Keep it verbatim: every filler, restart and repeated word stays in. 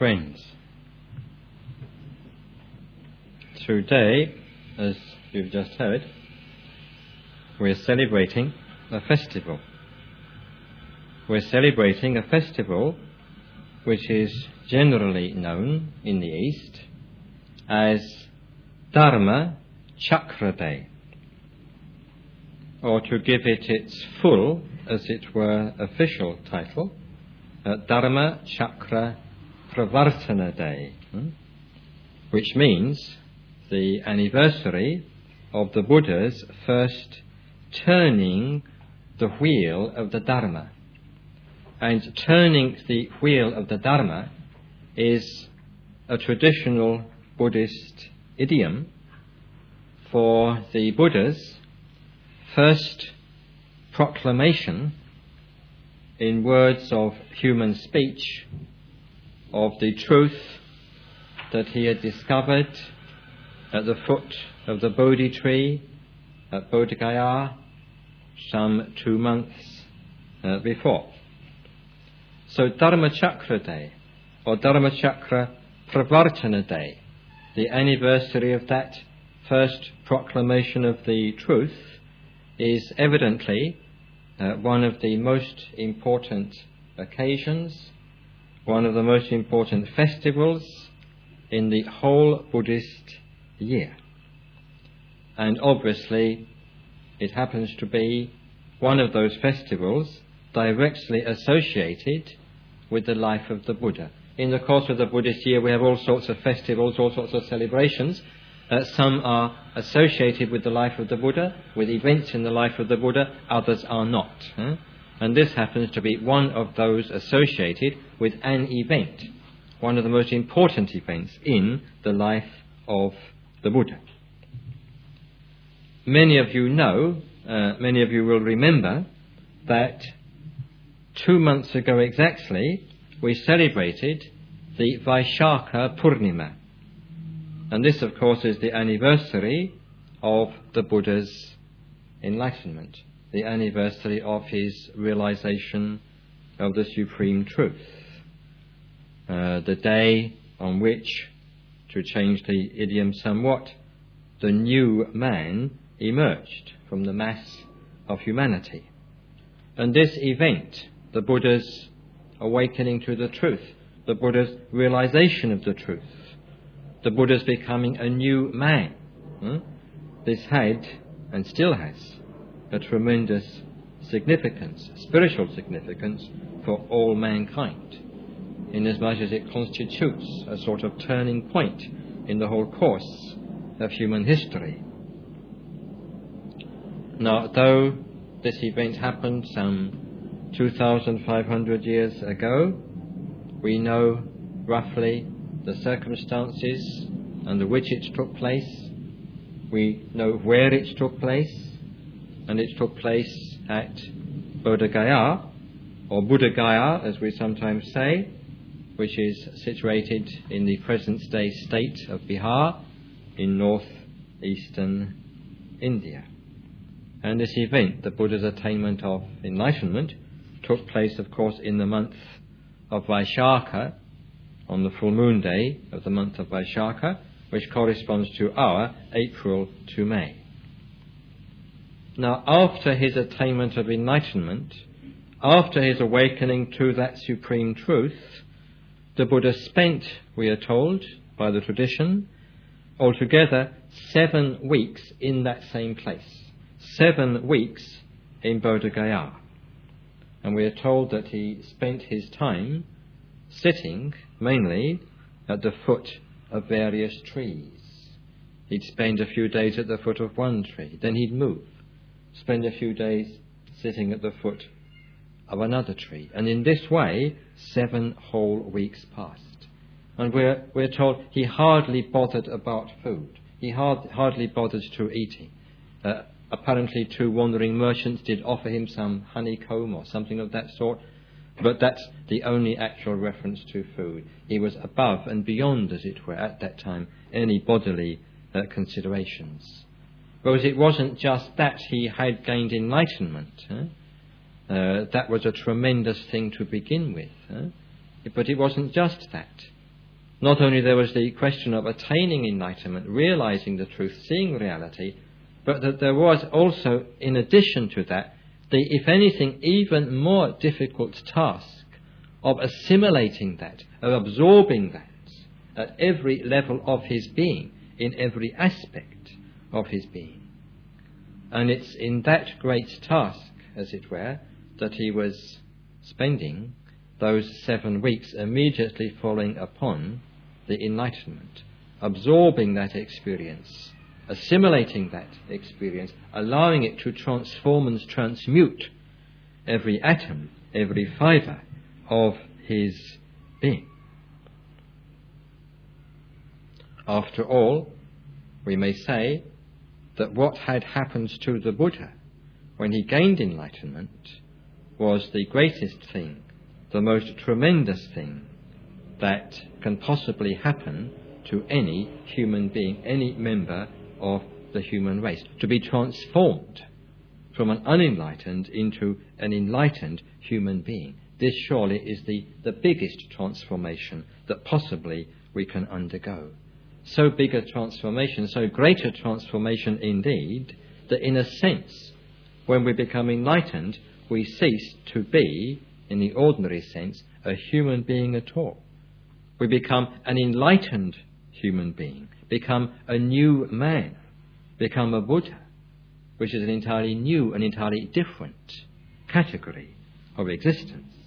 Friends, today, as you've just heard, we're celebrating a festival. We're celebrating a festival which is generally known in the East as Dharma Chakra Day, or to give it its full, as it were, official title, uh, Dharma Chakra Pravartana Day, hmm? which means the anniversary of the Buddha's first turning the wheel of the Dharma. And turning the wheel of the Dharma is a traditional Buddhist idiom for the Buddha's first proclamation in words of human speech of the truth that he had discovered at the foot of the Bodhi tree at Bodh Gaya some two months uh, before. So Dharma Chakra Day, or Dharma Chakra Pravartana Day, the anniversary of that first proclamation of the truth, is evidently uh, one of the most important occasions, one of the most important festivals in the whole Buddhist year. And obviously it happens to be one of those festivals directly associated with the life of the Buddha. In the course of the Buddhist year we have all sorts of festivals, all sorts of celebrations. Uh, some are associated with the life of the Buddha, with events in the life of the Buddha, others are not. Huh? And this happens to be one of those associated with an event, one of the most important events in the life of the Buddha. Many of you know, uh, many of you will remember that two months ago exactly we celebrated the Vaishakha Purnima. And this, of course, is the anniversary of the Buddha's enlightenment, the anniversary of his realization of the Supreme Truth. Uh, the day on which, to change the idiom somewhat, the new man emerged from the mass of humanity. And this event, the Buddha's awakening to the truth, the Buddha's realization of the truth, the Buddha's becoming a new man, hmm? this had, and still has, a tremendous significance, spiritual significance for all mankind, inasmuch as it constitutes a sort of turning point in the whole course of human history. Now, though this event happened some two thousand five hundred years ago, we know roughly the circumstances under which it took place. We know where it took place, and it took place at Bodh Gaya, or Buddha Gaya as we sometimes say, which is situated in the present-day state of Bihar in north-eastern India. And this event, the Buddha's attainment of enlightenment, took place, of course, in the month of Vaishakha, on the full moon day of the month of Vaishakha, which corresponds to our April to May. Now, after his attainment of enlightenment, after his awakening to that supreme truth, the Buddha spent, we are told by the tradition, altogether seven weeks in that same place. Seven weeks in Bodh Gaya. And we are told that he spent his time sitting mainly at the foot of various trees. He'd spend a few days at the foot of one tree, then he'd move, spend a few days sitting at the foot of another tree. And in this way, seven whole weeks passed. And we're, we're told he hardly bothered about food. He hard, hardly bothered to eating. Uh, apparently two wandering merchants did offer him some honeycomb or something of that sort, but that's the only actual reference to food. He was above and beyond, as it were, at that time, any bodily uh, considerations. Because it wasn't just that he had gained enlightenment. Huh? Uh, that was a tremendous thing to begin with. Huh? But it wasn't just that. Not only there was the question of attaining enlightenment, realizing the truth, seeing reality, but that there was also, in addition to that, the, if anything, even more difficult task of assimilating that, of absorbing that at every level of his being, in every aspect of his being. And it's in that great task, as it were, that he was spending those seven weeks immediately following upon the enlightenment, absorbing that experience, assimilating that experience, allowing it to transform and transmute every atom, every fibre of his being. After all, we may say that what had happened to the Buddha when he gained enlightenment was the greatest thing, the most tremendous thing that can possibly happen to any human being, any member of the human race, to be transformed from an unenlightened into an enlightened human being. This surely is the, the biggest transformation that possibly we can undergo. So big a transformation, so great a transformation indeed, that in a sense, when we become enlightened, we cease to be, in the ordinary sense, a human being at all. We become an enlightened human being, become a new man, become a Buddha, which is an entirely new and entirely different category of existence.